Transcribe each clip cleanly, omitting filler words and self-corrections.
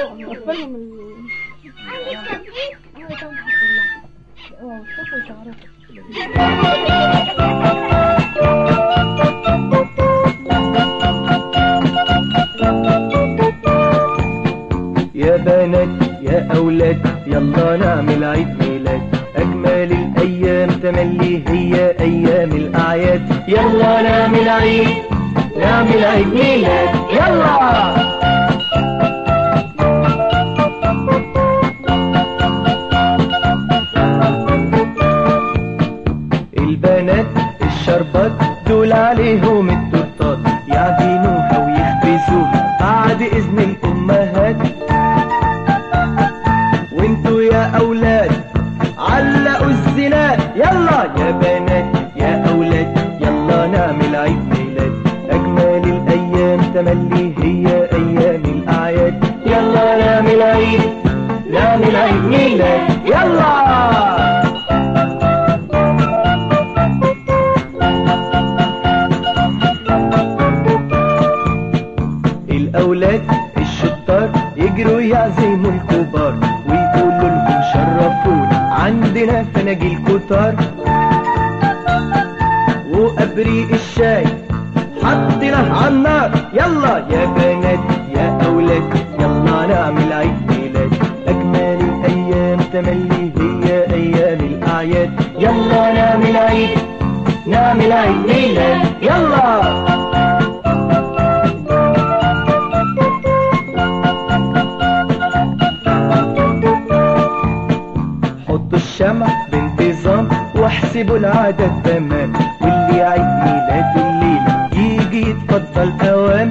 قفلهم يا بنات يا أولاد يلا نعمل عيد ميلاد، أجمل الأيام تملي هي أيام الأعياد. يلا نعمل عيد ميلاد يلا. البنات الشربات دول عليهم التورتات، يعجنوها ويخبزوها بعد إذن الأمهات. وانتوا يا أولاد علقوا الزينات، يلا يا بنات يا أولاد يلا نعمل عيد ميلاد، أجمل الأيام تملي هي أيام الأعياد. يلا نعمل عيد ميلاد يلا. الأولاد الشطار يجروا يعزموا الكبار، ويقولوا لهم شرفونا عندنا فناجيل كتار. وأبريق الشاي حطيناه عالنار، يلا يا بنات يا أولاد يلا نعمل عيد ميلاد، أجمل الأيام تملي هي أيام الأعياد. يلا نعمل عيد ميلاد يلا. حطوا الشمع بانتظام واحسبوا العدد تمام، واللي عيد ميلاده الليلة يجي يتفضل اوام،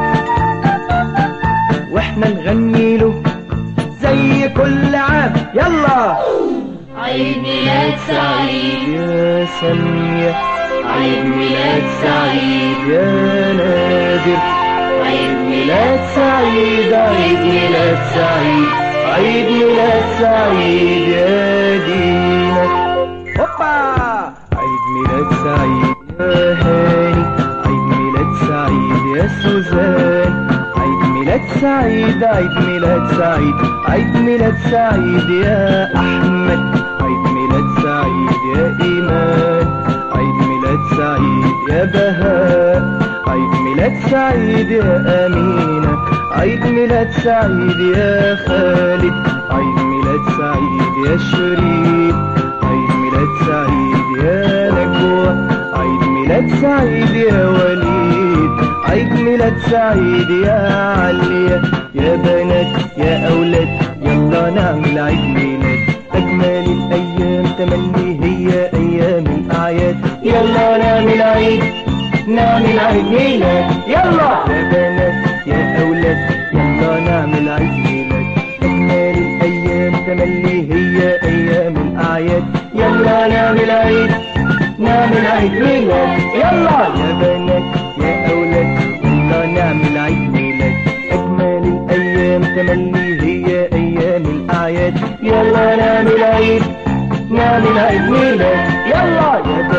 واحنا نغني له زي كل عام. يلا عيد ميلاد سعيد يا سمية، عيد ميلاد سعيد يا نادر، عيد ميلاد سعيد عيد ميلاد سعيد، عيد ميلاد سعيد يا دينا. هوبا عيد ميلاد سعيد يا هاني، عيد ميلاد سعيد يا سوزان، عيد ميلاد سعيد عيد ميلاد سعيد، عيد ميلاد سعيد يا أحمد، عيد ميلاد سعيد يا إيمان، عيد ميلاد سعيد يا بهاء، عيد ميلاد سعيد يا أمينة، عيد ميلاد سعيد يا خالد، عيد ميلاد سعيد يا شريف، عيد ميلاد سعيد يا نجوى، عيد ميلاد سعيد يا وليد، عيد ميلاد سعيد يا عليا. يا بنات يا أولاد يلا نعمل عيد ميلاد، أجمل الأيام تملي هي أيام الأعياد. يلا نعمل عيد ميلاد يلا. يا بنات يا أولاد يلا نعمل عيد ميلاد، أجمل الأيام تملي هي أيام الأعياد. يلا نعمل عيد ميلاد يلا. يا بنات يا أولاد يلا نعمل عيد ميلاد، أجمل الأيام تملي هي أيام الأعياد. يلا نعمل عيد ميلاد يلا. يا